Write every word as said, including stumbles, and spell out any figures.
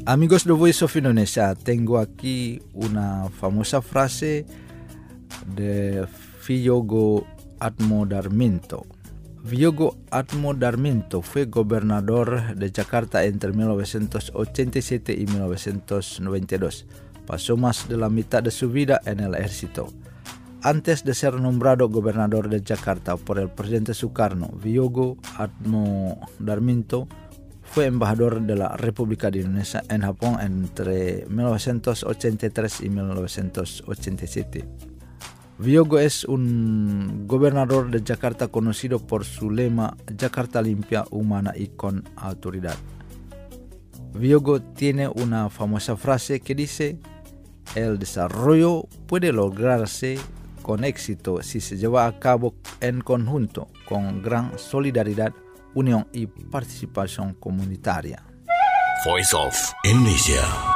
Amigos de Voice of Indonesia, tengo aquí una famosa frase de Wiyogo Atmodarminto. Wiyogo Atmodarminto fue gobernador de Jakarta entre mil novecientos ochenta y siete y mil novecientos noventa y dos. Pasó más de la mitad de su vida en el ejército. Antes de ser nombrado gobernador de Jakarta por el presidente Sukarno, Wiyogo Atmodarminto fue embajador de la República de Indonesia en Japón entre mil novecientos ochenta y tres y mil novecientos ochenta y siete. Wiyogo es un gobernador de Jakarta conocido por su lema Jakarta limpia, humana y con autoridad. Wiyogo tiene una famosa frase que dice: el desarrollo puede lograrse con éxito si se lleva a cabo en conjunto, con gran solidaridad, unión y participación comunitaria. Voice of Indonesia.